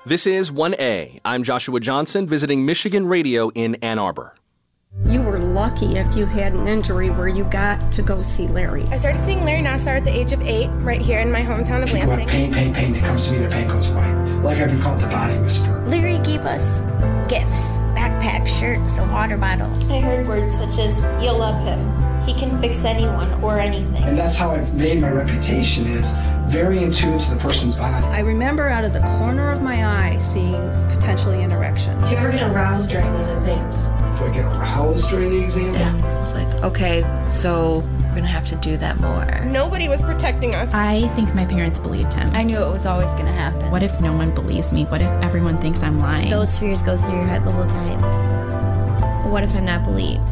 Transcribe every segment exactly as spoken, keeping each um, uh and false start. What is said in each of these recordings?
This is one A. I'm Joshua Johnson, visiting Michigan Radio in Ann Arbor. You were lucky if you had an injury where you got to go see Larry. I started seeing Larry Nassar at the age of eight, right here in my hometown of People Lansing. have pain, pain, pain. They come to me, their pain goes away. Like I've been called the body whisperer. Larry gave us gifts, backpacks, shirts, a water bottle. I heard words such as, "You'll love him. He can fix anyone or anything." And that's how I've made my reputation, is very in tune to the person's body. I remember out of the corner of my eye seeing potentially an erection. Do you ever get aroused during these exams? Do I get aroused during the exam? Yeah. I was like, okay, so we're going to have to do that more. Nobody was protecting us. I think my parents believed him. I knew it was always going to happen. What if no one believes me? What if everyone thinks I'm lying? Those fears go through your head the whole time. What if I'm not believed?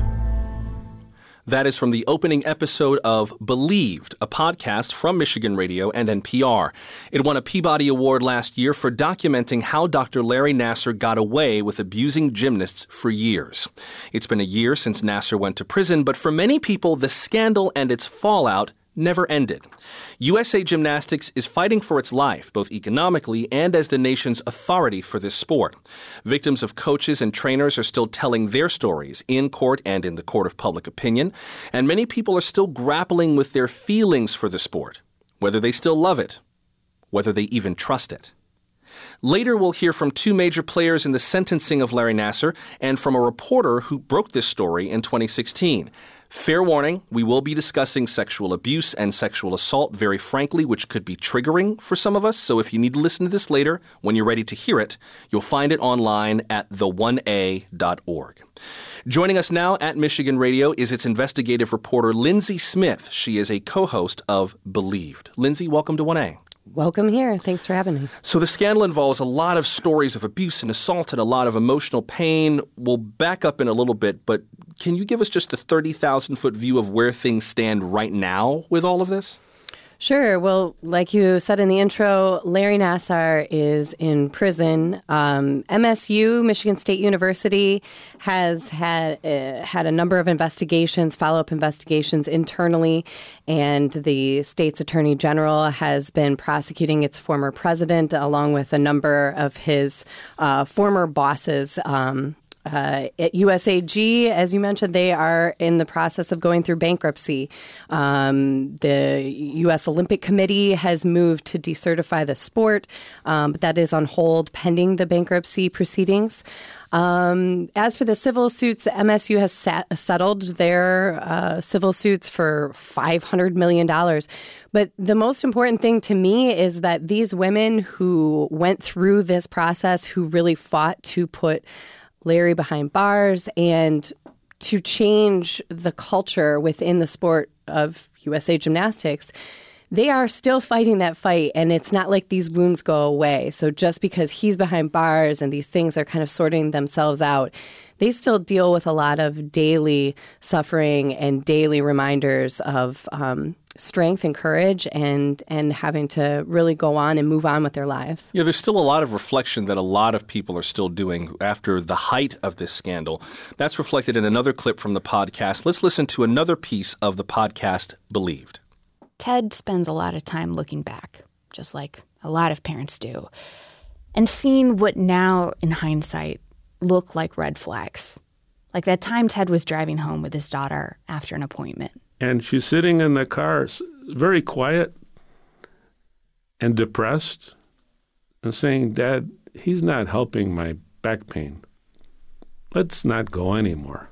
That is from the opening episode of Believed, a podcast from Michigan Radio and N P R. It won a Peabody Award last year for documenting how Doctor Larry Nassar got away with abusing gymnasts for years. It's been a year since Nassar went to prison, but for many people, the scandal and its fallout never ended. U S A Gymnastics is fighting for its life, both economically and as the nation's authority for this sport. Victims of coaches and trainers are still telling their stories in court and in the court of public opinion, and many people are still grappling with their feelings for the sport, whether they still love it, whether they even trust it. Later, we'll hear from two major players in the sentencing of Larry Nassar and from a reporter who broke this story in twenty sixteen. Fair warning, we will be discussing sexual abuse and sexual assault very frankly, which could be triggering for some of us. So if you need to listen to this later, when you're ready to hear it, you'll find it online at the one a dot org. Joining us now at Michigan Radio is its investigative reporter, Lindsay Smith. She is a co-host of Believed. Lindsay, welcome to one A. Welcome here. Thanks for having me. So the scandal involves a lot of stories of abuse and assault and a lot of emotional pain. We'll back up in a little bit, but can you give us just a thirty thousand foot view of where things stand right now with all of this? Sure. Well, like you said in the intro, Larry Nassar is in prison. Um, M S U, Michigan State University, has had uh, had a number of investigations, follow-up investigations internally, and the state's attorney general has been prosecuting its former president along with a number of his uh, former bosses. Um, Uh, at U S A G, as you mentioned, they are in the process of going through bankruptcy. Um, the U S Olympic Committee has moved to decertify the sport, um, but that is on hold pending the bankruptcy proceedings. Um, as for the civil suits, M S U has sat, settled their uh, civil suits for five hundred million dollars. But the most important thing to me is that these women who went through this process, who really fought to put Larry behind bars and to change the culture within the sport of U S A Gymnastics, they are still fighting that fight, and it's not like these wounds go away. So just because he's behind bars and these things are kind of sorting themselves out, they still deal with a lot of daily suffering and daily reminders of um, strength and courage and and having to really go on and move on with their lives. Yeah, there's still a lot of reflection that a lot of people are still doing after the height of this scandal. That's reflected in another clip from the podcast. Let's listen to another piece of the podcast, Believed. Ted spends a lot of time looking back, just like a lot of parents do, and seeing what now, in hindsight, look like red flags. Like that time Ted was driving home with his daughter after an appointment. And she's sitting in the car, very quiet and depressed, and saying, "Dad, he's not helping my back pain. Let's not go anymore."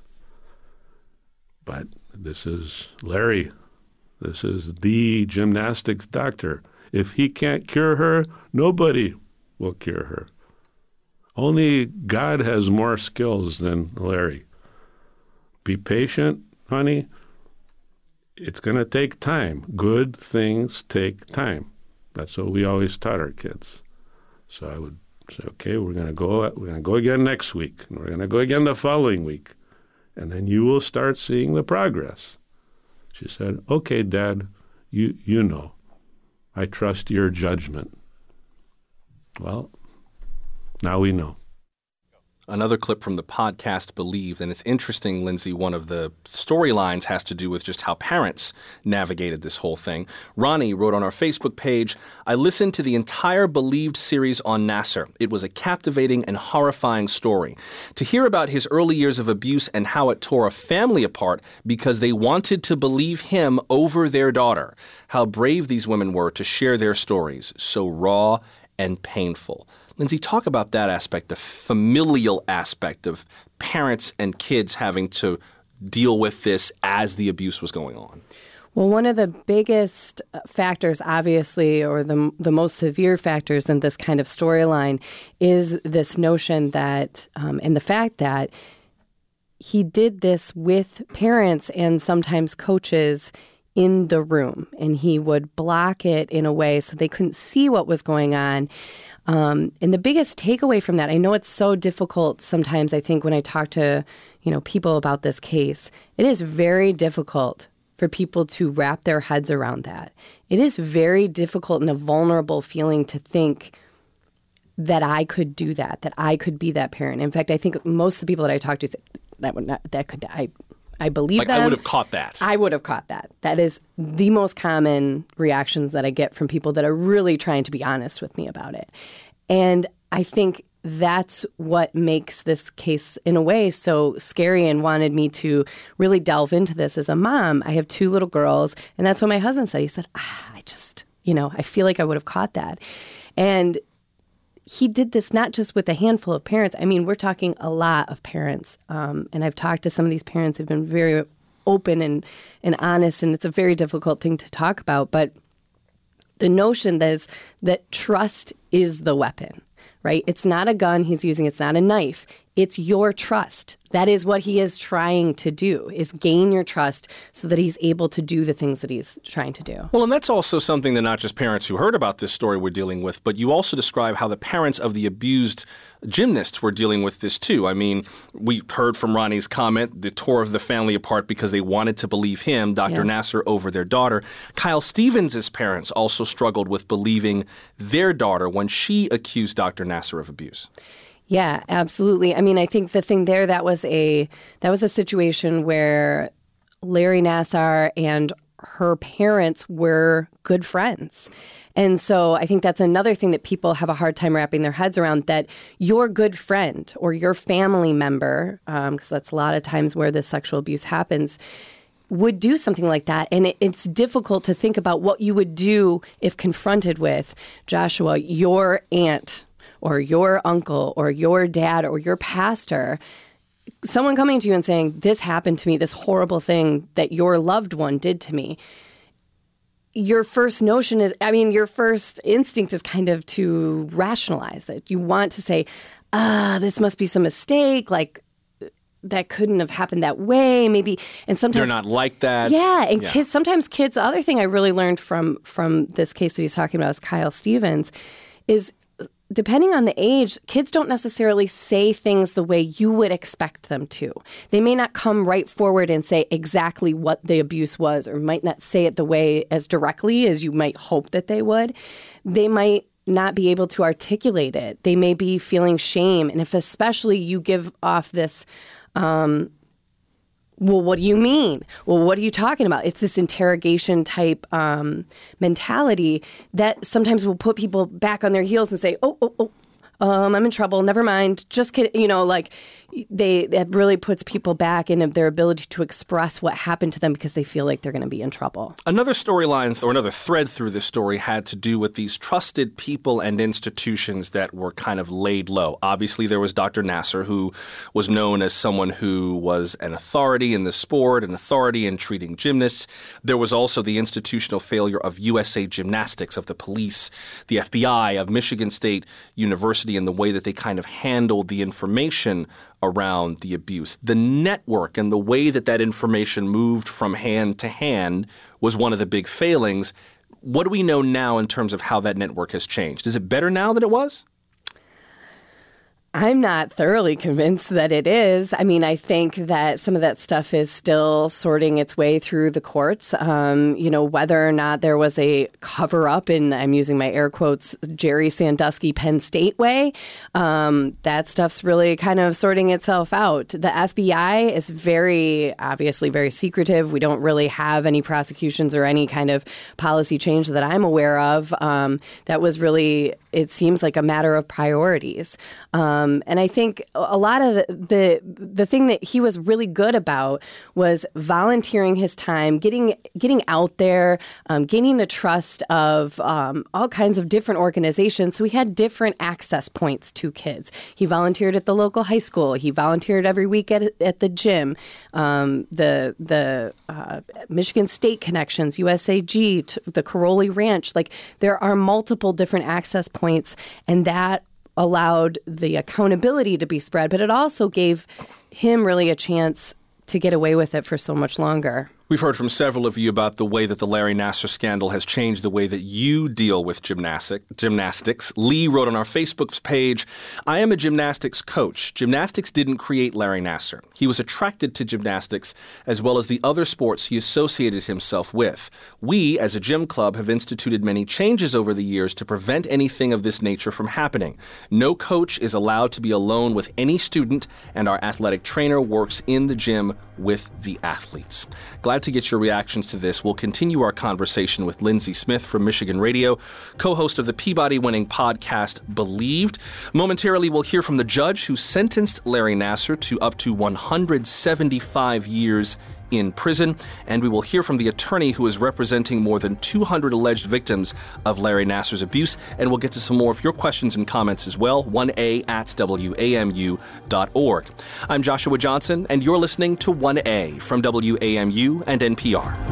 But this is Larry. This is the gymnastics doctor. If he can't cure her, nobody will cure her. Only God has more skills than Larry. Be patient, honey. It's going to take time. Good things take time. That's what we always taught our kids. So I would say, okay, we're going to go we're going to go again next week, and we're going to go again the following week, and then you will start seeing the progress. She said, okay, Dad, you you know. I trust your judgment. Well, now we know. Another clip from the podcast Believed, and it's interesting, Lindsay, one of the storylines has to do with just how parents navigated this whole thing. Ronnie wrote on our Facebook page, I listened to the entire Believed series on Nassar. It was a captivating and horrifying story. To hear about his early years of abuse and how it tore a family apart because they wanted to believe him over their daughter. How brave these women were to share their stories, so raw and painful. Lindsay, talk about that aspect, the familial aspect of parents and kids having to deal with this as the abuse was going on. Well, one of the biggest factors, obviously, or the the most severe factors in this kind of storyline is this notion that, um, and the fact that he did this with parents and sometimes coaches in the room, and he would block it in a way so they couldn't see what was going on. Um, and the biggest takeaway from that, I know it's so difficult sometimes, I think, when I talk to, you know, people about this case, it is very difficult for people to wrap their heads around that. It is very difficult and a vulnerable feeling to think that I could do that, that I could be that parent. In fact, I think most of the people that I talk to say, that would not, that could, I, I believe like, them. I would have caught that. I would have caught that. That is the most common reactions that I get from people that are really trying to be honest with me about it. And I think that's what makes this case, in a way, so scary and wanted me to really delve into this as a mom. I have two little girls, and that's what my husband said. He said, ah, I just, you know, I feel like I would have caught that. And he did this not just with a handful of parents. I mean, we're talking a lot of parents. Um, and I've talked to some of these parents who've been very open and, and honest, and it's a very difficult thing to talk about. But the notion that is that trust is the weapon, right? It's not a gun he's using. It's not a knife. It's your trust. That is what he is trying to do, is gain your trust so that he's able to do the things that he's trying to do. Well, and that's also something that not just parents who heard about this story were dealing with, but you also describe how the parents of the abused gymnasts were dealing with this too. I mean, we heard from Ronnie's comment, the tore of the family apart because they wanted to believe him, Doctor Yeah. Nassar, over their daughter. Kyle Stevens' parents also struggled with believing their daughter when she accused Doctor Nassar of abuse. Yeah, absolutely. I mean, I think the thing there, that was a that was a situation where Larry Nassar and her parents were good friends. And so I think that's another thing that people have a hard time wrapping their heads around, that your good friend or your family member, because um, that's a lot of times where this sexual abuse happens, would do something like that. And it, it's difficult to think about what you would do if confronted with, Joshua, your aunt or your uncle or your dad or your pastor, someone coming to you and saying, this happened to me, this horrible thing that your loved one did to me. Your first notion is, I mean, your first instinct is kind of to rationalize it. You want to say, ah, this must be some mistake, like that couldn't have happened that way, maybe. And sometimes they're not like that. Yeah, and yeah. kids, sometimes kids, the other thing I really learned from from this case that he's talking about is Kyle Stevens, is depending on the age, kids don't necessarily say things the way you would expect them to. They may not come right forward and say exactly what the abuse was, or might not say it the way as directly as you might hope that they would. They might not be able to articulate it. They may be feeling shame. And if especially you give off this, um, well, what do you mean? Well, what are you talking about? It's this interrogation type um, mentality that sometimes will put people back on their heels and say, oh, oh, oh, um, I'm in trouble. Never mind. Just kidding. You know, like they, that really puts people back in their ability to express what happened to them because they feel like they're going to be in trouble. Another storyline or another thread through this story had to do with these trusted people and institutions that were kind of laid low. Obviously, there was Doctor Nassar, who was known as someone who was an authority in the sport, an authority in treating gymnasts. There was also the institutional failure of U S A Gymnastics, of the police, the F B I, of Michigan State University, and the way that they kind of handled the information around the abuse. The network and the way that that information moved from hand to hand was one of the big failings. What do we know now in terms of how that network has changed? Is it better now than it was? I'm not thoroughly convinced that it is. I mean, I think that some of that stuff is still sorting its way through the courts. Um, you know, whether or not there was a cover-up in, I'm using my air quotes, Jerry Sandusky Penn State way, um, that stuff's really kind of sorting itself out. The F B I is very, obviously very secretive. We don't really have any prosecutions or any kind of policy change that I'm aware of. Um, that was really, it seems like a matter of priorities. Um, Um, and I think a lot of the, the the thing that he was really good about was volunteering his time, getting getting out there, um, gaining the trust of um, all kinds of different organizations. So he had different access points to kids. He volunteered at the local high school. He volunteered every week at at the gym. Um, the the uh, Michigan State Connections, U S A G, the Caroli Ranch. Like there are multiple different access points, and that allowed the accountability to be spread, but it also gave him really a chance to get away with it for so much longer. We've heard from several of you about the way that the Larry Nassar scandal has changed the way that you deal with gymnastic, gymnastics. Lee wrote on our Facebook page, I am a gymnastics coach. Gymnastics didn't create Larry Nassar. He was attracted to gymnastics as well as the other sports he associated himself with. We, as a gym club, have instituted many changes over the years to prevent anything of this nature from happening. No coach is allowed to be alone with any student, and our athletic trainer works in the gym with the athletes. Glad to get your reactions to this. We'll continue our conversation with Lindsey Smith from Michigan Radio, co-host of the Peabody-winning podcast Believed. Momentarily, we'll hear from the judge who sentenced Larry Nassar to up to one hundred seventy-five years in prison, and we will hear from the attorney who is representing more than two hundred alleged victims of Larry Nassar's abuse, and we'll get to some more of your questions and comments as well, one A at W A M U dot org. I'm Joshua Johnson, and you're listening to one A from W A M U and N P R.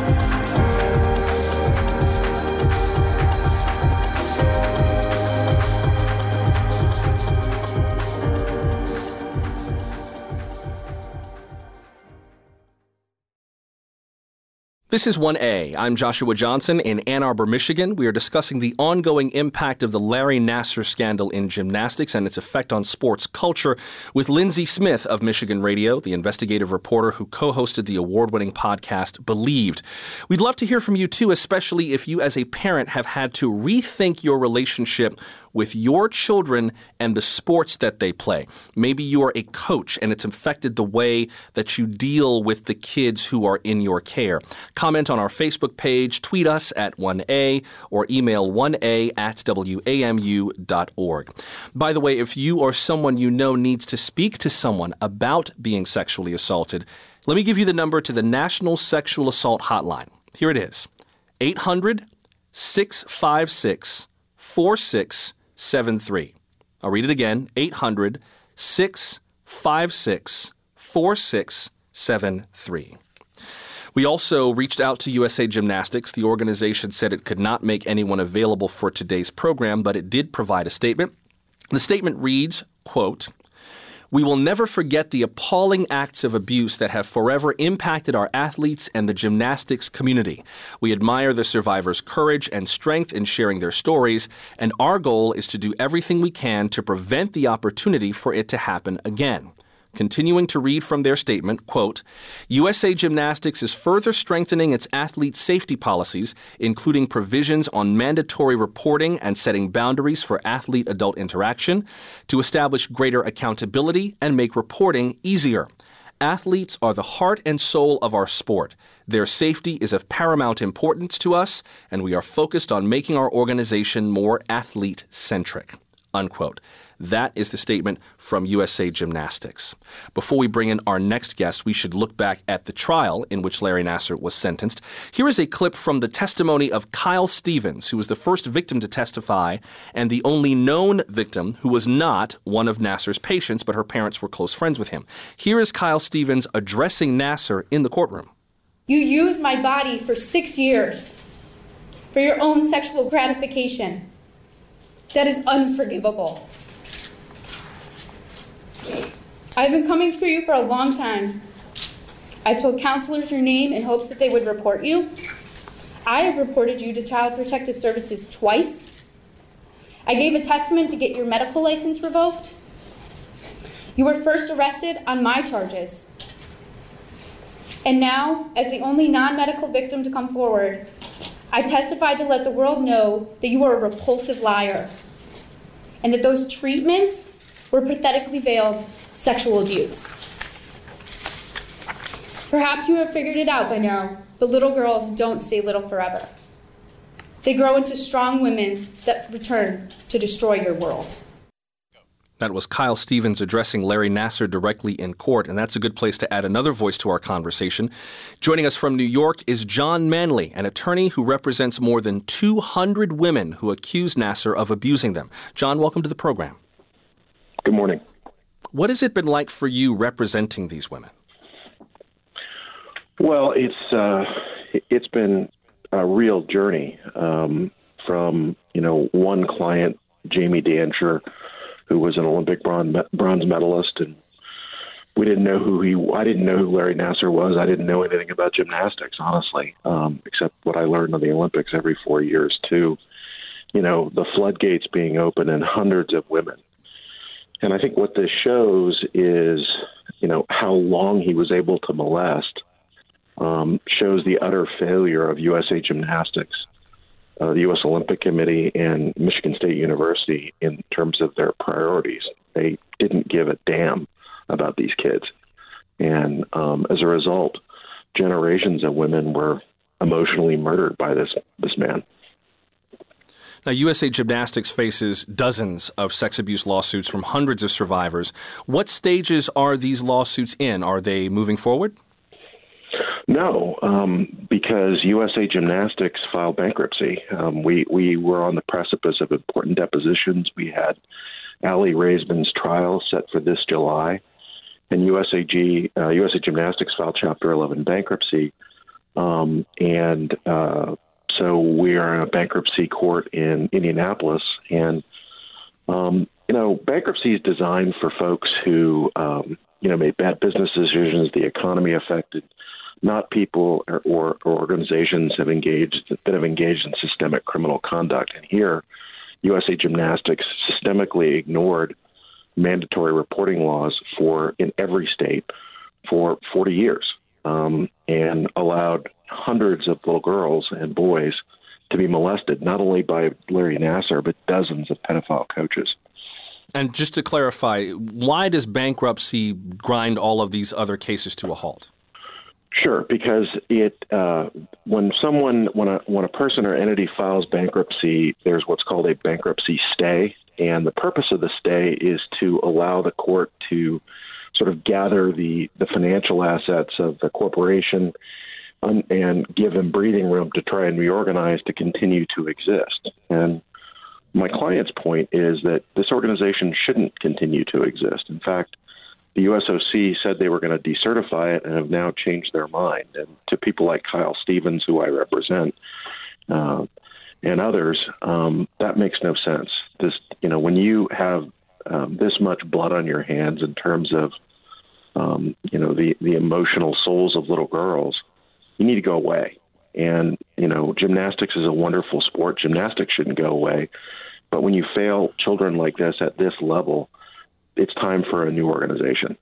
This is one A. I'm Joshua Johnson in Ann Arbor, Michigan. We are discussing the ongoing impact of the Larry Nassar scandal in gymnastics and its effect on sports culture with Lindsey Smith of Michigan Radio, the investigative reporter who co-hosted the award-winning podcast Believed. We'd love to hear from you, too, especially if you as a parent have had to rethink your relationship with your children and the sports that they play. Maybe you are a coach and it's affected the way that you deal with the kids who are in your care. Comment on our Facebook page, tweet us at one A, or email one A at W A M U dot org. By the way, if you or someone you know needs to speak to someone about being sexually assaulted, let me give you the number to the National Sexual Assault Hotline. Here it is, eight hundred, six five six, four six seven three. I'll read it again, eight hundred, six five six, four six seven three. We also reached out to U S A Gymnastics. The organization said it could not make anyone available for today's program, but it did provide a statement. The statement reads, quote, "We will never forget the appalling acts of abuse that have forever impacted our athletes and the gymnastics community. We admire the survivors' courage and strength in sharing their stories, and our goal is to do everything we can to prevent the opportunity for it to happen again." Continuing to read from their statement, quote, U S A Gymnastics is further strengthening its athlete safety policies, including provisions on mandatory reporting and setting boundaries for athlete-adult interaction, to establish greater accountability and make reporting easier. Athletes are the heart and soul of our sport. Their safety is of paramount importance to us, and we are focused on making our organization more athlete-centric, unquote. That is the statement from U S A Gymnastics. Before we bring in our next guest, we should look back at the trial in which Larry Nassar was sentenced. Here is a clip from the testimony of Kyle Stevens, who was the first victim to testify and the only known victim who was not one of Nassar's patients, but her parents were close friends with him. Here is Kyle Stevens addressing Nassar in the courtroom. You used my body for six years for your own sexual gratification. That is unforgivable. I've been coming for you for a long time. I've told counselors your name in hopes that they would report you. I have reported you to Child Protective Services twice. I gave a testament to get your medical license revoked. You were first arrested on my charges. And now, as the only non-medical victim to come forward, I testify to let the world know that you are a repulsive liar and that those treatments were pathetically veiled sexual abuse. Perhaps you have figured it out by now, but little girls don't stay little forever. They grow into strong women that return to destroy your world. That was Kyle Stevens addressing Larry Nassar directly in court, and that's a good place to add another voice to our conversation. Joining us from New York is John Manley, an attorney who represents more than two hundred women who accuse Nassar of abusing them. John, welcome to the program. Good morning. What has it been like for you representing these women? Well, it's uh, it's been a real journey um, from, you know, one client, Jamie Dancher, who was an Olympic bronze, bronze medalist, and we didn't know who he. I didn't know who Larry Nassar was. I didn't know anything about gymnastics, honestly, um, except what I learned on the Olympics every four years. To, you know, the floodgates being open and hundreds of women. And I think what this shows is, you know, how long he was able to molest. Um, shows the utter failure of U S A Gymnastics, uh, the U S Olympic Committee, and Michigan State University in terms of their priorities. They didn't give a damn about these kids. And um, as a result, generations of women were emotionally murdered by this this man. Now, U S A Gymnastics faces dozens of sex abuse lawsuits from hundreds of survivors. What stages are these lawsuits in? Are they moving forward? No, um, because U S A Gymnastics filed bankruptcy. Um, we, we were on the precipice of important depositions. We had Allie Raisman's trial set for this July, and U S A G, uh, U S A Gymnastics filed Chapter eleven bankruptcy. Um, and uh, so we are in a bankruptcy court in Indianapolis. And, um, you know, bankruptcy is designed for folks who, um, you know, made bad business decisions, the economy affected, not people or, or, or organizations have engaged that have engaged in systemic criminal conduct. And here, U S A Gymnastics systemically ignored mandatory reporting laws for in every state for forty years, um, and allowed hundreds of little girls and boys to be molested, not only by Larry Nassar, but dozens of pedophile coaches. And just to clarify, why does bankruptcy grind all of these other cases to a halt? Sure, because it uh, when someone when a when a person or entity files bankruptcy, there's what's called a bankruptcy stay, and the purpose of the stay is to allow the court to sort of gather the the financial assets of the corporation and, and give them breathing room to try and reorganize to continue to exist. And my client's point is that this organization shouldn't continue to exist. In fact, the U S O C said they were going to decertify it and have now changed their mind. And to people like Kyle Stevens, who I represent, uh, and others, um, that makes no sense. This, you know, when you have um, this much blood on your hands in terms of, um, you know, the, the emotional souls of little girls, you need to go away. And, you know, gymnastics is a wonderful sport. Gymnastics shouldn't go away. But when you fail children like this at this level, it's time for a new organization.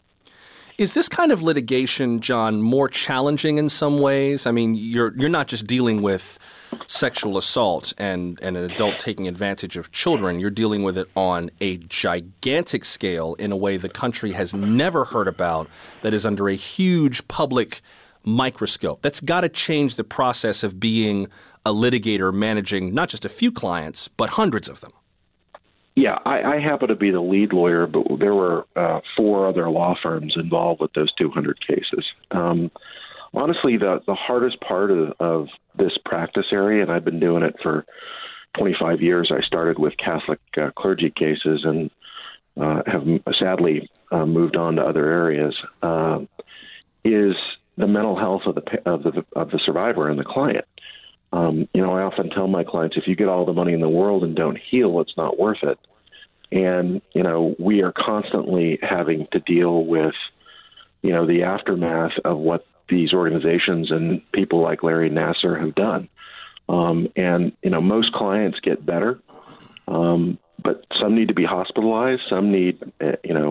Is this kind of litigation, John, more challenging in some ways? I mean, you're you're not just dealing with sexual assault and, and an adult taking advantage of children. You're dealing with it on a gigantic scale in a way the country has never heard about, that is under a huge public microscope. That's got to change the process of being a litigator managing not just a few clients, but hundreds of them. Yeah, I, I happen to be the lead lawyer, but there were uh, four other law firms involved with those two hundred cases. Um, honestly, the, the hardest part of, of this practice area, and I've been doing it for twenty-five years, I started with Catholic uh, clergy cases and uh, have sadly uh, moved on to other areas, uh, is the mental health of the, of the, of the survivor and the client. Um, you know, I often tell my clients, if you get all the money in the world and don't heal, it's not worth it. And, you know, we are constantly having to deal with, you know, the aftermath of what these organizations and people like Larry Nassar have done. Um, and, you know, most clients get better, um, but some need to be hospitalized. Some need, uh, you know,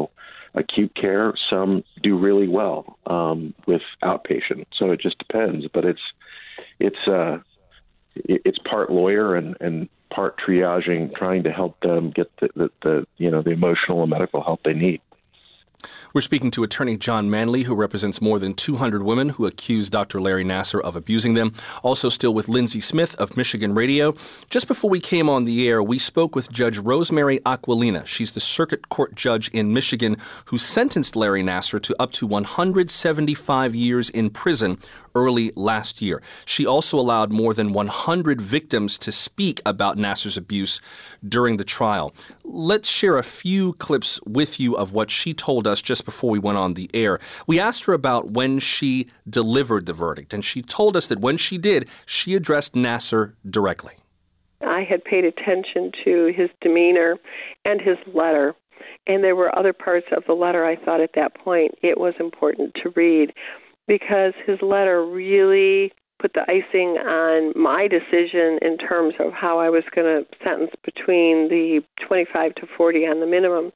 acute care. Some do really well um, with outpatient. So it just depends. But it's it's uh, it's part lawyer and, and part triaging, trying to help them get the, the, the you know the emotional and medical help they need. We're speaking to attorney John Manley, who represents more than two hundred women who accuse Doctor Larry Nassar of abusing them. Also still with Lindsay Smith of Michigan Radio. Just before we came on the air, we spoke with Judge Rosemary Aquilina. She's the circuit court judge in Michigan who sentenced Larry Nassar to up to one hundred seventy-five years in prison early last year. She also allowed more than one hundred victims to speak about Nassar's abuse during the trial. Let's share a few clips with you of what she told us just before we went on the air. We asked her about when she delivered the verdict, and she told us that when she did, she addressed Nassar directly. I had paid attention to his demeanor and his letter, and there were other parts of the letter I thought at that point it was important to read, because his letter really put the icing on my decision in terms of how I was going to sentence between the twenty-five to forty on the minimum.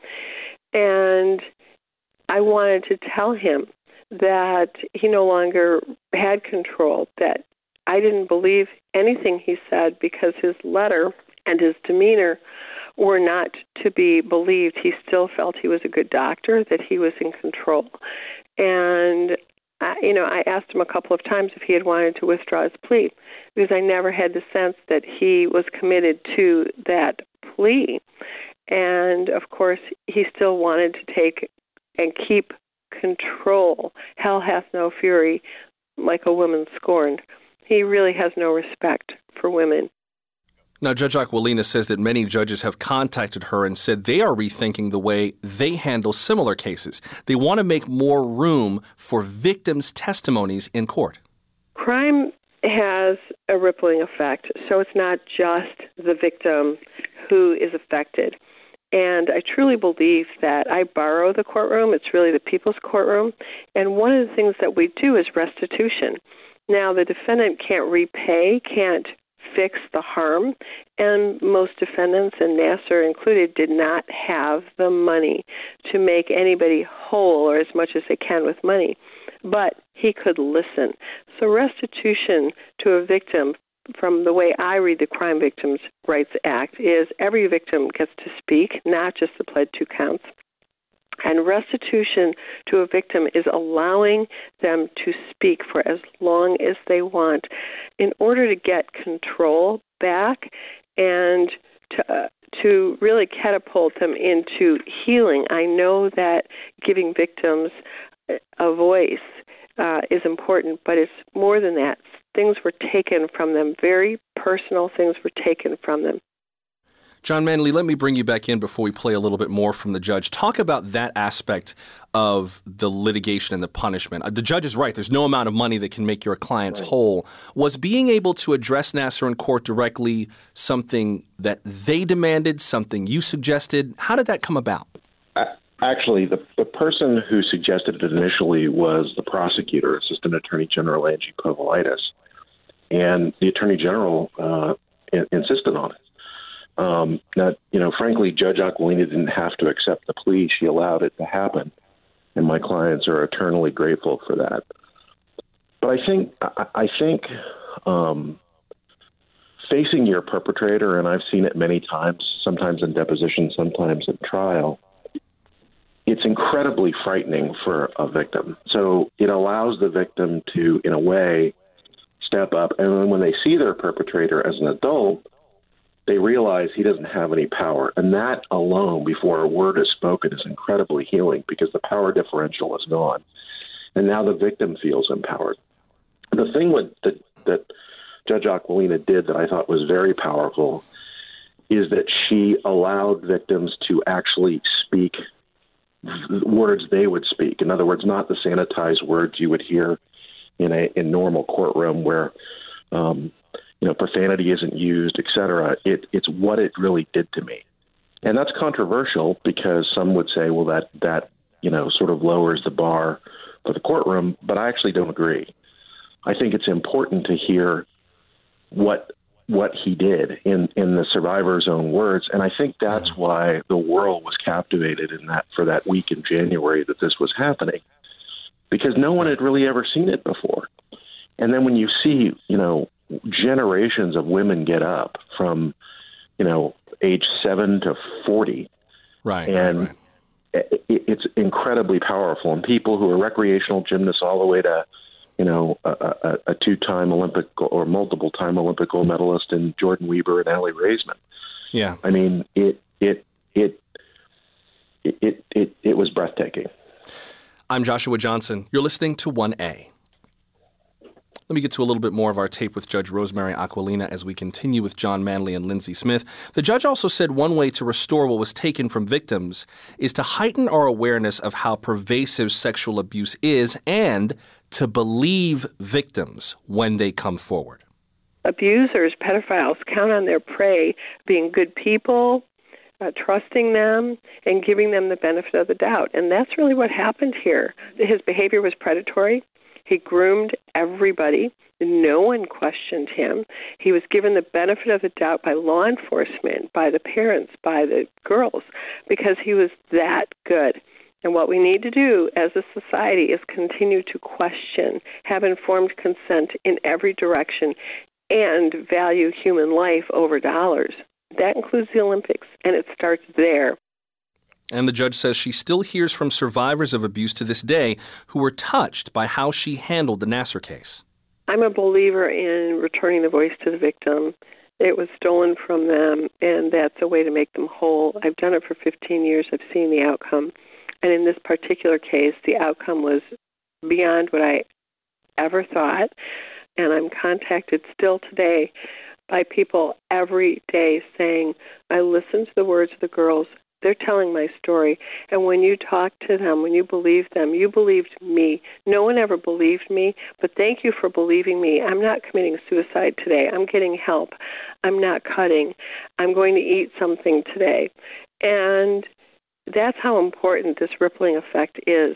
And I wanted to tell him that he no longer had control, that I didn't believe anything he said because his letter and his demeanor were not to be believed. He still felt he was a good doctor, that he was in control. And I, you know, I asked him a couple of times if he had wanted to withdraw his plea, because I never had the sense that he was committed to that plea. And, of course, he still wanted to take and keep control. Hell hath no fury like a woman scorned. He really has no respect for women. Now, Judge Aquilina says that many judges have contacted her and said they are rethinking the way they handle similar cases. They want to make more room for victims' testimonies in court. Crime has a rippling effect, so it's not just the victim who is affected. And I truly believe that I borrow the courtroom. It's really the people's courtroom. And one of the things that we do is restitution. Now, the defendant can't repay, can't fix the harm, and most defendants, and Nassar included, did not have the money to make anybody whole, or as much as they can with money. But he could listen. So restitution to a victim, from the way I read the Crime Victims' Rights Act, is every victim gets to speak, not just the pled two counts. And restitution to a victim is allowing them to speak for as long as they want in order to get control back and to uh, to really catapult them into healing. I know that giving victims a voice uh, is important, but it's more than that. Things were taken from them. Very personal things were taken from them. John Manley, let me bring you back in before we play a little bit more from the judge. Talk about that aspect of the litigation and the punishment. The judge is right. There's no amount of money that can make your clients right. whole. Was being able to address Nassar in court directly something that they demanded, something you suggested? How did that come about? Actually, the, the person who suggested it initially was the prosecutor, Assistant Attorney General Angie Kovalitis. And the Attorney General uh, in, insisted on it. Um, now, you know, frankly, Judge Aquilina didn't have to accept the plea. She allowed it to happen, and my clients are eternally grateful for that. But I think, I, I think um, facing your perpetrator, and I've seen it many times, sometimes in deposition, sometimes in trial, it's incredibly frightening for a victim. So it allows the victim to, in a way, step up, and then when they see their perpetrator as an adult, they realize he doesn't have any power. And that alone, before a word is spoken, is incredibly healing because the power differential is gone. And now the victim feels empowered. The thing with, that, that Judge Aquilina did that I thought was very powerful is that she allowed victims to actually speak words they would speak. In other words, not the sanitized words you would hear in a in normal courtroom where um, you know, profanity isn't used, et cetera. It, it's what it really did to me. And that's controversial because some would say, well, that, that, you know, sort of lowers the bar for the courtroom, but I actually don't agree. I think it's important to hear what what he did in, in the survivor's own words. And I think that's why the world was captivated in that for that week in January that this was happening, because no one had really ever seen it before. And then when you see, you know, generations of women get up from, you know, age seven to forty, right, and right, right. It, it's incredibly powerful. And people who are recreational gymnasts all the way to, you know, a, a, a two-time Olympic or multiple-time Olympic gold medalist in Jordan Weber and Aly Raisman. Yeah, I mean, it it it it it it, it was breathtaking. I'm Joshua Johnson. You're listening to one A. Let me get to a little bit more of our tape with Judge Rosemary Aquilina as we continue with John Manley and Lindsay Smith. The judge also said one way to restore what was taken from victims is to heighten our awareness of how pervasive sexual abuse is and to believe victims when they come forward. Abusers, pedophiles, count on their prey being good people, uh, trusting them, and giving them the benefit of the doubt. And that's really what happened here. His behavior was predatory. He groomed everybody. No one questioned him. He was given the benefit of the doubt by law enforcement, by the parents, by the girls, because he was that good. And what we need to do as a society is continue to question, have informed consent in every direction, and value human life over dollars. That includes the Olympics, and it starts there. And the judge says she still hears from survivors of abuse to this day who were touched by how she handled the Nassar case. I'm a believer in returning the voice to the victim. It was stolen from them, and that's a way to make them whole. I've done it for fifteen years. I've seen the outcome. And in this particular case, the outcome was beyond what I ever thought. And I'm contacted still today by people every day saying, I listened to the words of the girls. They're telling my story. And when you talk to them, when you believe them, you believed me. No one ever believed me, but thank you for believing me. I'm not committing suicide today. I'm getting help. I'm not cutting. I'm going to eat something today. And that's how important this rippling effect is.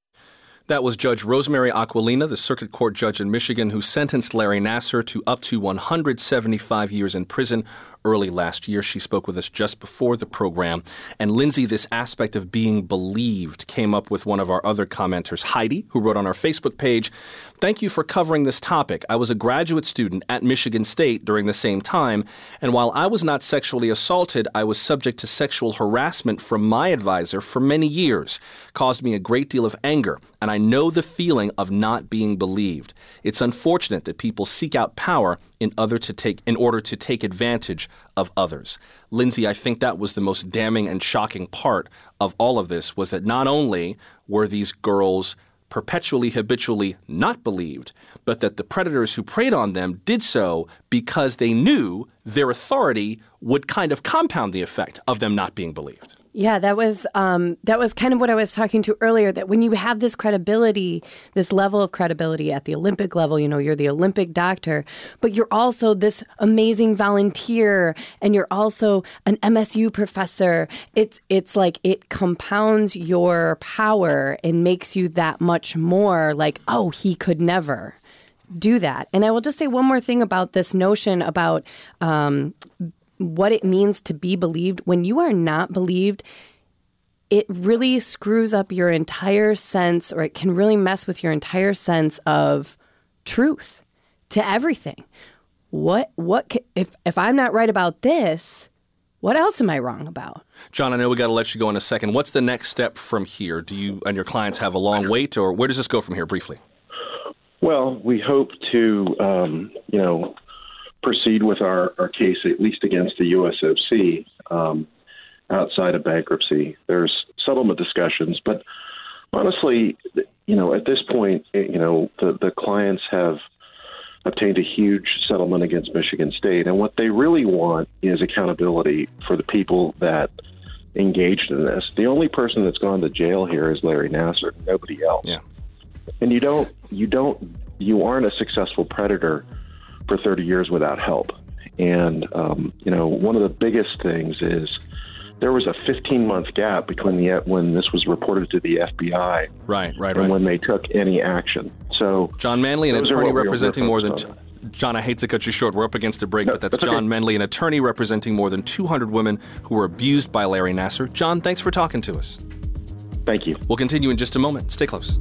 That was Judge Rosemary Aquilina, the circuit court judge in Michigan, who sentenced Larry Nassar to up to one hundred seventy-five years in prison early last year. She spoke with us just before the program. And Lindsay, this aspect of being believed came up with one of our other commenters, Heidi, who wrote on our Facebook page, "Thank you for covering this topic. I was a graduate student at Michigan State during the same time, and while I was not sexually assaulted, I was subject to sexual harassment from my advisor for many years. Caused me a great deal of anger, and I know the feeling of not being believed. It's unfortunate that people seek out power in other to take in order to take advantage of others." Lindsay, I think that was the most damning and shocking part of all of this, was that not only were these girls perpetually, habitually not believed, but that the predators who preyed on them did so because they knew their authority would kind of compound the effect of them not being believed. Yeah, that was um, that was kind of what I was talking to earlier, that when you have this credibility, this level of credibility at the Olympic level, you know, you're the Olympic doctor, but you're also this amazing volunteer, and you're also an M S U professor. It's it's like it compounds your power and makes you that much more like, oh, he could never do that. And I will just say one more thing about this notion about um what it means to be believed. When you are not believed, it really screws up your entire sense, or it can really mess with your entire sense of truth to everything. What, what, if, if I'm not right about this, what else am I wrong about? John, I know we got to let you go in a second. What's the next step from here? Do you and your clients have a long wait, or where does this go from here briefly? Well, we hope to, um, you know, proceed with our, our case, at least against the U S O C, um, outside of bankruptcy. There's settlement discussions, but honestly, you know, at this point, you know, the, the clients have obtained a huge settlement against Michigan State, and what they really want is accountability for the people that engaged in this. The only person that's gone to jail here is Larry Nassar, nobody else. Yeah. And you don't, you don't, you aren't a successful predator for thirty years without help. And, um, you know, one of the biggest things is there was a fifteen-month gap between the when this was reported to the F B I right, right, and right. when they took any action. So John Manley, an attorney representing more than t- John, I hate to cut you short. We're up against a break, no, but that's, that's John okay. Mendley, an attorney representing more than two hundred women who were abused by Larry Nassar. John, thanks for talking to us. Thank you. We'll continue in just a moment. Stay close.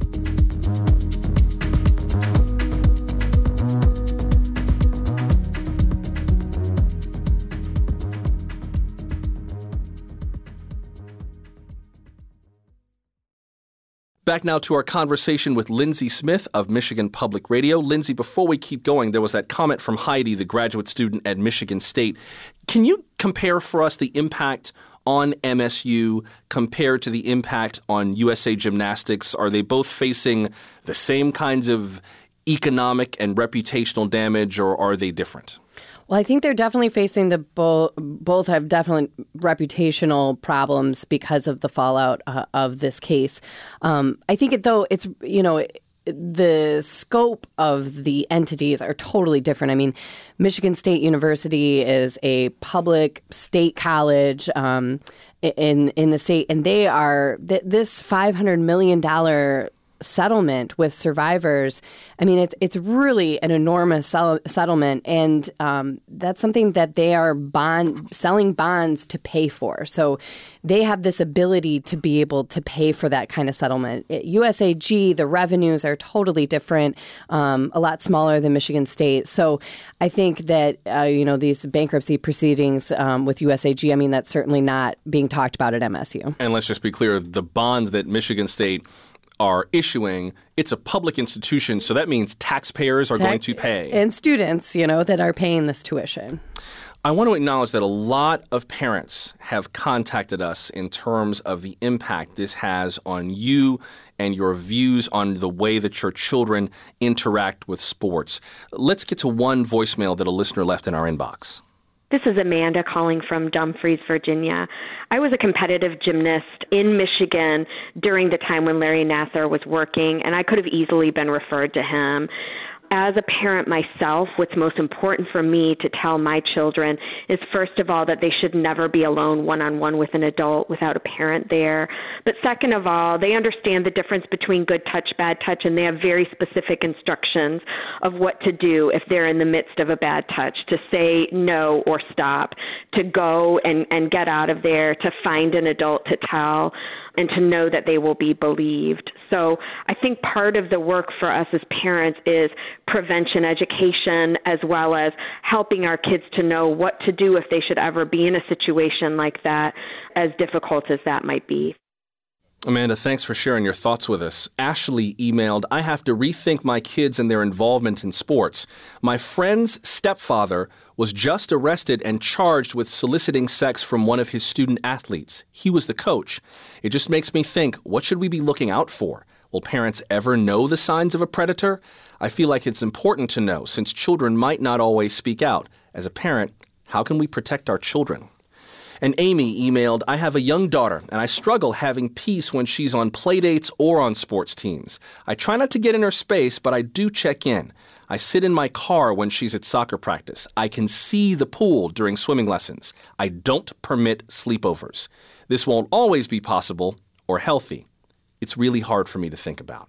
Back now to our conversation with Lindsay Smith of Michigan Public Radio. Lindsay, before we keep going, there was that comment from Heidi, the graduate student at Michigan State. Can you compare for us the impact on M S U compared to the impact on U S A Gymnastics? Are they both facing the same kinds of economic and reputational damage, or are they different? Well, I think they're definitely facing the bo- both have definitely reputational problems because of the fallout uh, of this case. Um, I think it, though it's, you know, it, the scope of the entities are totally different. I mean, Michigan State University is a public state college um, in in the state, and they are th- this five hundred million dollars settlement with survivors. I mean, it's it's really an enormous sell- settlement, and um, that's something that they are bond selling bonds to pay for. So they have this ability to be able to pay for that kind of settlement. At U S A G, the revenues are totally different, um, a lot smaller than Michigan State. So I think that uh, you know these bankruptcy proceedings um, with U S A G, I mean, that's certainly not being talked about at M S U. And let's just be clear: the bonds that Michigan State are issuing, it's a public institution, so that means taxpayers are Tax- going to pay. And students, you know, that are paying this tuition. I want to acknowledge that a lot of parents have contacted us in terms of the impact this has on you and your views on the way that your children interact with sports. Let's get to one voicemail that a listener left in our inbox. This is Amanda calling from Dumfries, Virginia. I was a competitive gymnast in Michigan during the time when Larry Nassar was working, and I could have easily been referred to him. As a parent myself, what's most important for me to tell my children is, first of all, that they should never be alone one-on-one with an adult without a parent there. But second of all, they understand the difference between good touch, bad touch, and they have very specific instructions of what to do if they're in the midst of a bad touch, to say no or stop, to go and, and get out of there, to find an adult to tell, and to know that they will be believed. So I think part of the work for us as parents is prevention education, as well as helping our kids to know what to do if they should ever be in a situation like that, as difficult as that might be. Amanda, thanks for sharing your thoughts with us. Ashley emailed, I have to rethink my kids and their involvement in sports. My friend's stepfather was just arrested and charged with soliciting sex from one of his student athletes. He was the coach. It just makes me think, what should we be looking out for? Will parents ever know the signs of a predator? I feel like it's important to know, since children might not always speak out. As a parent, how can we protect our children? And Amy emailed, I have a young daughter, and I struggle having peace when she's on playdates or on sports teams. I try not to get in her space, but I do check in. I sit in my car when she's at soccer practice. I can see the pool during swimming lessons. I don't permit sleepovers. This won't always be possible or healthy. It's really hard for me to think about.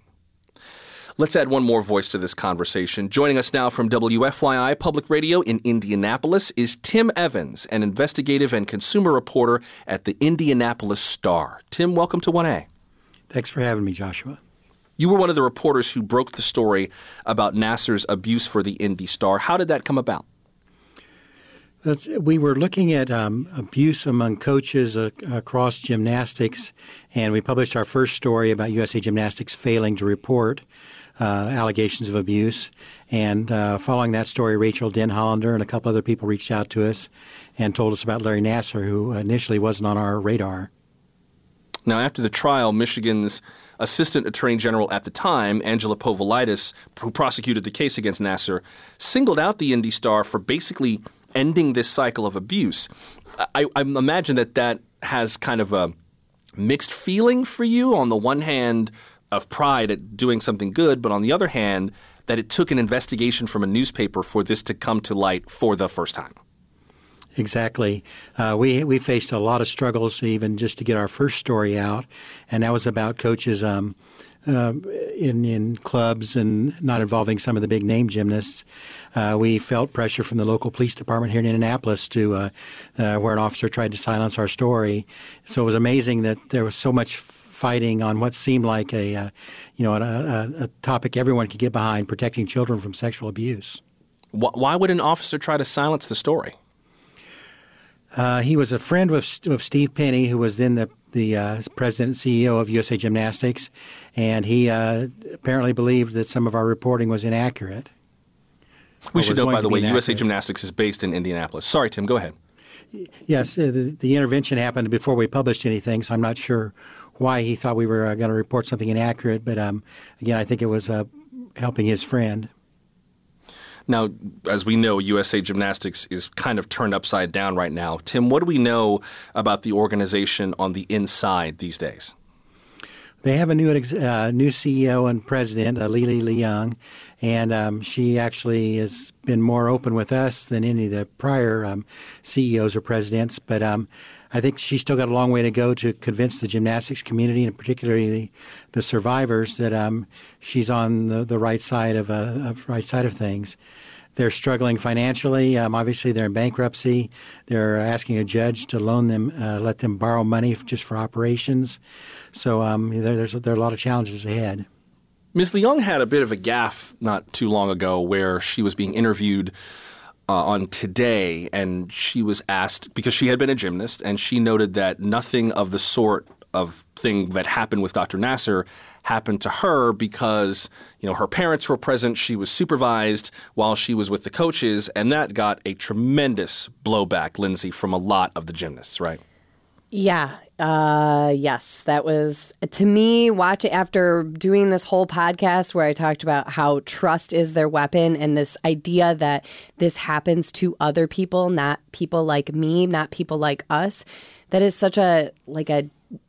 Let's add one more voice to this conversation. Joining us now from W F Y I Public Radio in Indianapolis is Tim Evans, an investigative and consumer reporter at the Indianapolis Star. Tim, welcome to one A. Thanks for having me, Joshua. You were one of the reporters who broke the story about Nassar's abuse for the Indy Star. How did that come about? That's, we were looking at um, abuse among coaches uh, across gymnastics, and we published our first story about U S A Gymnastics failing to report uh, allegations of abuse. And uh, following that story, Rachel Denhollander and a couple other people reached out to us and told us about Larry Nassar, who initially wasn't on our radar. Now, after the trial, Michigan's Assistant Attorney General at the time, Angela Povolitis, who prosecuted the case against Nassar, singled out the Indy Star for basically ending this cycle of abuse. I, I imagine that that has kind of a mixed feeling for you. On the one hand, of pride at doing something good, but on the other hand, that it took an investigation from a newspaper for this to come to light for the first time. Exactly. Uh, we we faced a lot of struggles even just to get our first story out, and that was about coaches um, uh, in in clubs and not involving some of the big name gymnasts. Uh, we felt pressure from the local police department here in Indianapolis to uh, uh, where an officer tried to silence our story. So it was amazing that there was so much fighting on what seemed like a uh, you know a, a, a topic everyone could get behind, protecting children from sexual abuse. Why would an officer try to silence the story? Uh, he was a friend of, of Steve Penny, who was then the the uh, president and C E O of U S A Gymnastics, and he uh, apparently believed that some of our reporting was inaccurate. We should note, by the way, U S A Gymnastics is based in Indianapolis. Sorry, Tim, go ahead. Yes, uh, the, the intervention happened before we published anything, so I'm not sure why he thought we were uh, going to report something inaccurate. But um, again, I think it was uh, helping his friend. Now, as we know, U S A Gymnastics is kind of turned upside down right now. Tim, what do we know about the organization on the inside these days? They have a new uh, new C E O and president, uh, Lili Leung, and um, she actually has been more open with us than any of the prior um, C E Os or presidents. But um, I think she's still got a long way to go to convince the gymnastics community, and particularly the, the survivors, that um, she's on the, the right side of uh, of right side of things. They're struggling financially. Um, obviously, they're in bankruptcy. They're asking a judge to loan them, uh, let them borrow money just for operations. So um, there, there's there are a lot of challenges ahead. Miz Leung had a bit of a gaffe not too long ago where she was being interviewed uh, on Today, and she was asked, because she had been a gymnast, and she noted that nothing of the sort of thing that happened with Doctor Nassar happened to her because, you know, her parents were present, she was supervised while she was with the coaches, and that got a tremendous blowback, Lindsay, from a lot of the gymnasts, right? Yeah. Uh, yes, that was, to me, watch it after doing this whole podcast where I talked about how trust is their weapon, and this idea that this happens to other people, not people like me, not people like us. That is such a, like a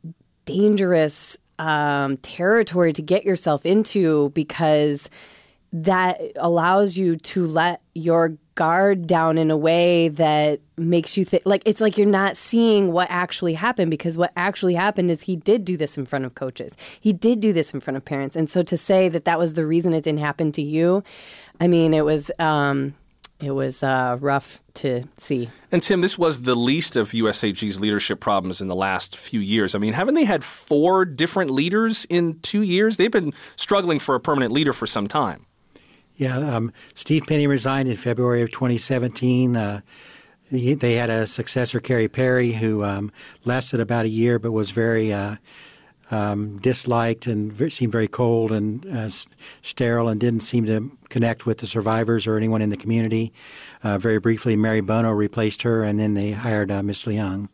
dangerous um, territory to get yourself into, because that allows you to let your guard down in a way that makes you think, like, it's like you're not seeing what actually happened, because what actually happened is he did do this in front of coaches. He did do this in front of parents. And so to say that that was the reason it didn't happen to you, I mean, it was um, it was uh, rough to see. And Tim, this was the least of U S A G's leadership problems in the last few years. I mean, haven't they had four different leaders in two years? They've been struggling for a permanent leader for some time. Yeah, um, Steve Penny resigned in February of twenty seventeen. Uh, he, they had a successor, Carrie Perry, who um, lasted about a year but was very uh, um, disliked and very, seemed very cold and uh, sterile and didn't seem to connect with the survivors or anyone in the community. Uh, very briefly, Mary Bono replaced her, and then they hired uh, Miss Leung.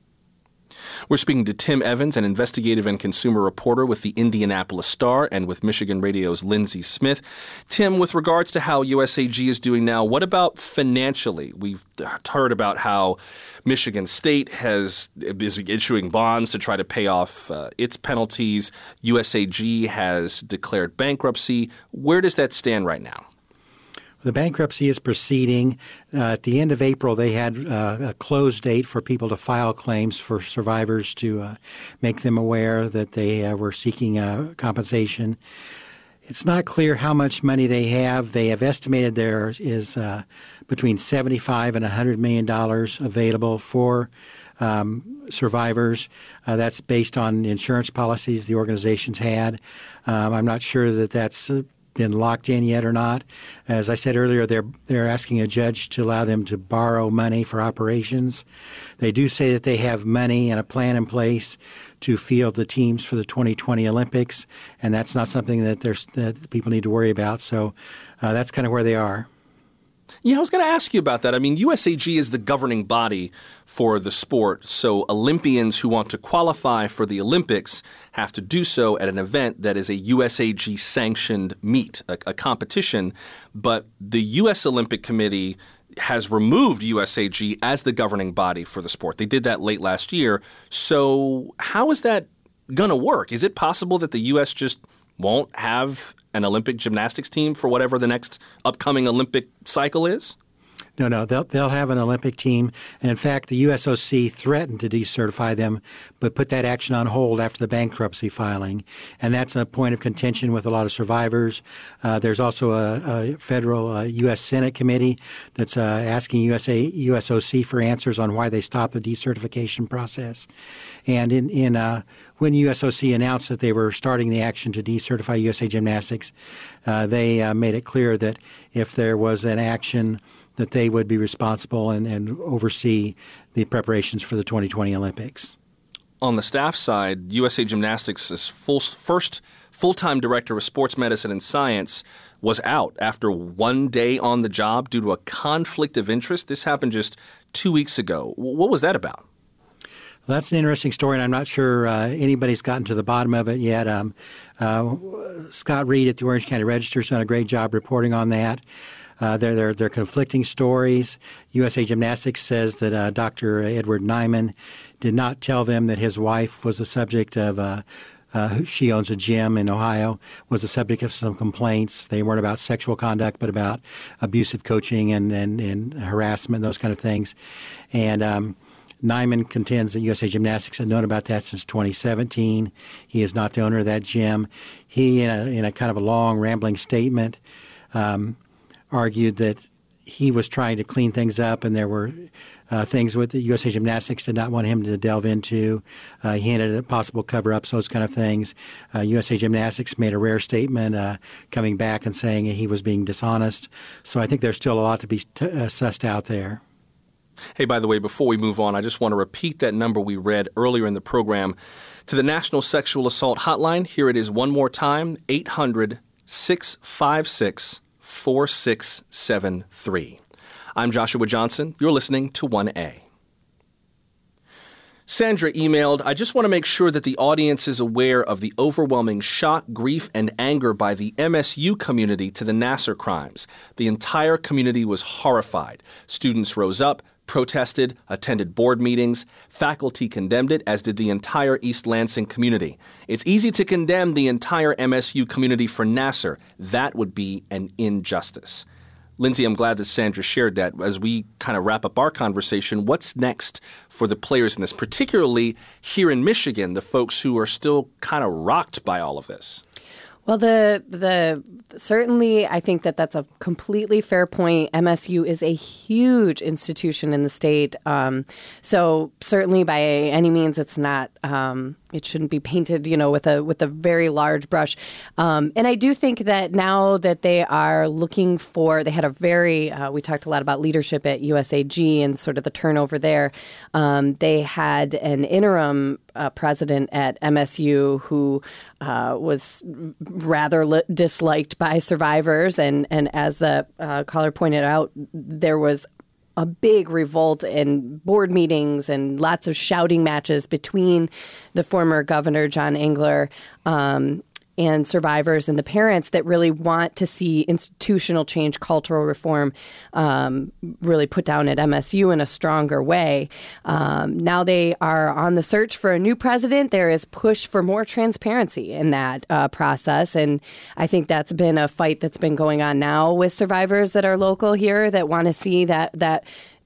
We're speaking to Tim Evans, an investigative and consumer reporter with the Indianapolis Star and with Michigan Radio's Lindsay Smith. Tim, with regards to how U S A G is doing now, what about financially? We've heard about how Michigan State has is issuing bonds to try to pay off uh, its penalties. U S A G has declared bankruptcy. Where does that stand right now? The bankruptcy is proceeding. Uh, at the end of April, they had uh, a close date for people to file claims for survivors to uh, make them aware that they uh, were seeking uh, compensation. It's not clear how much money they have. They have estimated there is uh, between seventy-five and one hundred million dollars available for um, survivors. Uh, that's based on insurance policies the organizations had. Um, I'm not sure that that's Uh, been locked in yet or not. As I said earlier, they're they're asking a judge to allow them to borrow money for operations. They do say that they have money and a plan in place to field the teams for the twenty twenty Olympics, and that's not something that there's that people need to worry about. So uh, that's kind of where they are. Yeah, I was going to ask you about that. I mean, U S A G is the governing body for the sport, so Olympians who want to qualify for the Olympics have to do so at an event that is a U S A G-sanctioned meet, a, a competition. But the U S Olympic Committee has removed U S A G as the governing body for the sport. They did that late last year. So how is that going to work? Is it possible that the U S just won't have an Olympic gymnastics team for whatever the next upcoming Olympic cycle is? No, no, they'll they'll have an Olympic team, and in fact, the U S O C threatened to decertify them, but put that action on hold after the bankruptcy filing, and that's a point of contention with a lot of survivors. Uh, there's also a, a federal uh, U S Senate committee that's uh, asking U S A, U S O C for answers on why they stopped the decertification process, and in in uh, when U S O C announced that they were starting the action to decertify U S A Gymnastics, uh, they uh, made it clear that if there was an action, that they would be responsible and, and oversee the preparations for the twenty twenty Olympics. On the staff side, U S A Gymnastics' full, first full-time director of sports medicine and science was out after one day on the job due to a conflict of interest. This happened just two weeks ago. What was that about? Well, that's an interesting story, and I'm not sure uh, anybody's gotten to the bottom of it yet. Um, uh, Scott Reed at the Orange County Register has done a great job reporting on that. Uh, they're, they're, they're conflicting stories. U S A Gymnastics says that uh, Doctor Edward Nyman did not tell them that his wife was the subject of, uh, uh, she owns a gym in Ohio, was the subject of some complaints. They weren't about sexual conduct, but about abusive coaching and, and, and harassment, those kind of things. And um, Nyman contends that U S A Gymnastics had known about that since twenty seventeen. He is not the owner of that gym. He, in a, in a kind of a long, rambling statement, um, argued that he was trying to clean things up, and there were uh, things with the U S A Gymnastics did not want him to delve into. Uh, he hinted at possible cover-ups, those kind of things. Uh, U S A Gymnastics made a rare statement uh, coming back and saying he was being dishonest. So I think there's still a lot to be t- uh, sussed out there. Hey, by the way, before we move on, I just want to repeat that number we read earlier in the program to the National Sexual Assault Hotline. Here it is one more time, eight hundred, six five six, four six seven three. I'm Joshua Johnson. You're listening to one A. Sandra emailed, I just want to make sure that the audience is aware of the overwhelming shock, grief, and anger by the M S U community to the Nassar crimes. The entire community was horrified. Students rose up, protested, attended board meetings. Faculty condemned it, as did the entire East Lansing community. It's easy to condemn the entire M S U community for Nassar. That would be an injustice. Lindsay, I'm glad that Sandra shared that. As we kind of wrap up our conversation, what's next for the players in this, particularly here in Michigan, the folks who are still kind of rocked by all of this? Well, the the certainly, I think that that's a completely fair point. M S U is a huge institution in the state, um, so certainly by any means, it's not. Um, it shouldn't be painted, you know, with a with a very large brush. Um, and I do think that now that they are looking for, they had a very. Uh, we talked a lot about leadership at U S A G and sort of the turnover there. Um, they had an interim uh, president at M S U who uh, was rather li- disliked by survivors, and and as the uh, caller pointed out, there was a big revolt and board meetings and lots of shouting matches between the former governor, John Engler, um, and survivors and the parents that really want to see institutional change, cultural reform um, really put down at M S U in a stronger way. Um, now they are on the search for a new president. There is push for more transparency in that uh, process. And I think that's been a fight that's been going on now with survivors that are local here that want to see that that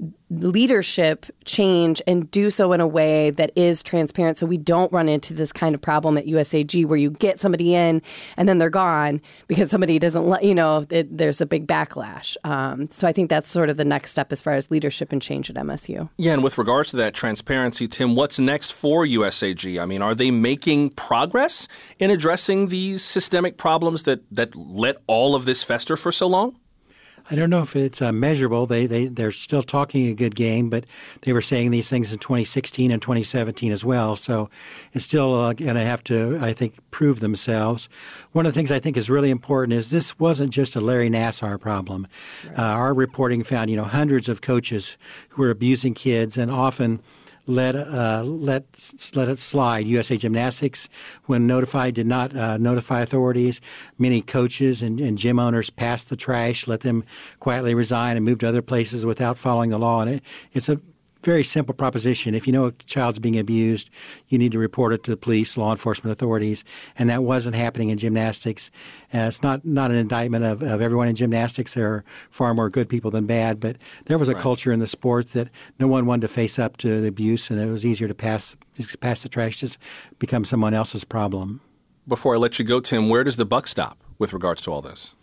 leadership change and do so in a way that is transparent, so we don't run into this kind of problem at U S A G where you get somebody in and then they're gone because somebody doesn't let, you know, it, there's a big backlash. Um, so I think that's sort of the next step as far as leadership and change at M S U. Yeah, and with regards to that transparency, Tim, what's next for U S A G? I mean, are they making progress in addressing these systemic problems that, that let all of this fester for so long? I don't know if it's uh, measurable. They, they, they're still talking a good game, but they were saying these things in twenty sixteen and twenty seventeen as well. So it's still uh, going to have to, I think, prove themselves. One of the things I think is really important is this wasn't just a Larry Nassar problem. Right. Uh, our reporting found, you know, hundreds of coaches who were abusing kids and often let uh, let let it slide. U S A Gymnastics, when notified, did not uh, notify authorities. Many coaches and, and gym owners passed the trash, let them quietly resign and move to other places without following the law. And it, it's a very simple proposition. If you know a child's being abused, you need to report it to the police, law enforcement authorities, and that wasn't happening in gymnastics. Uh, it's not, not an indictment of, of everyone in gymnastics. There are far more good people than bad, but there was a right. culture in the sport that no one wanted to face up to the abuse, and it was easier to pass, pass the trash, just become someone else's problem. Before I let you go, Tim, where does the buck stop with regards to all this?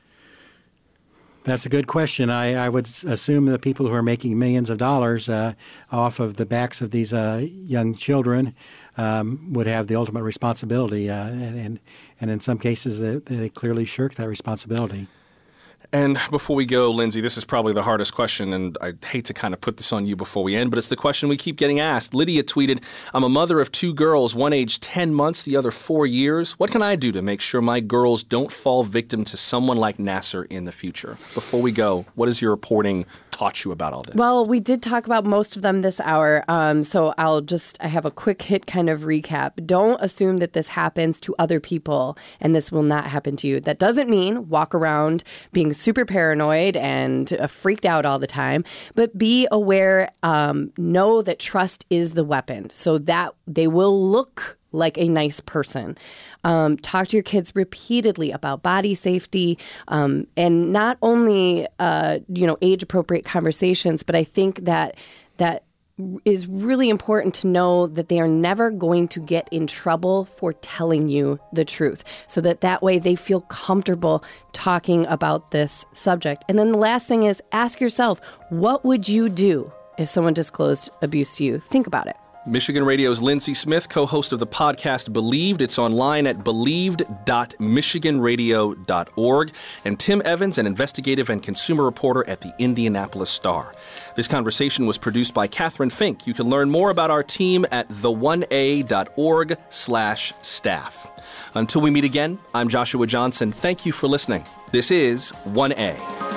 That's a good question. I, I would assume the people who are making millions of dollars uh, off of the backs of these uh, young children um, would have the ultimate responsibility, uh, and, and and in some cases they, they clearly shirk that responsibility. And before we go, Lindsay, this is probably the hardest question, and I hate to kind of put this on you before we end, but it's the question we keep getting asked. Lydia tweeted, I'm a mother of two girls, one age ten months, the other four years. What can I do to make sure my girls don't fall victim to someone like Nassar in the future? Before we go, what has your reporting taught you about all this? Well, we did talk about most of them this hour, um, so I'll just, I have a quick hit kind of recap. Don't assume that this happens to other people and this will not happen to you. That doesn't mean walk around being super paranoid and uh, freaked out all the time, but be aware, um, know that trust is the weapon, so that they will look like a nice person. Um, talk to your kids repeatedly about body safety, um, and not only uh, you know age-appropriate conversations, but I think that that is really important to know that they are never going to get in trouble for telling you the truth, so that that way they feel comfortable talking about this subject. And then the last thing is ask yourself, what would you do if someone disclosed abuse to you? Think about it. Michigan Radio's Lindsay Smith, co-host of the podcast Believed. It's online at believed dot michigan radio dot org. And Tim Evans, an investigative and consumer reporter at the Indianapolis Star. This conversation was produced by Catherine Fink. You can learn more about our team at the one a dot org slash staff. Until we meet again, I'm Joshua Johnson. Thank you for listening. This is one A.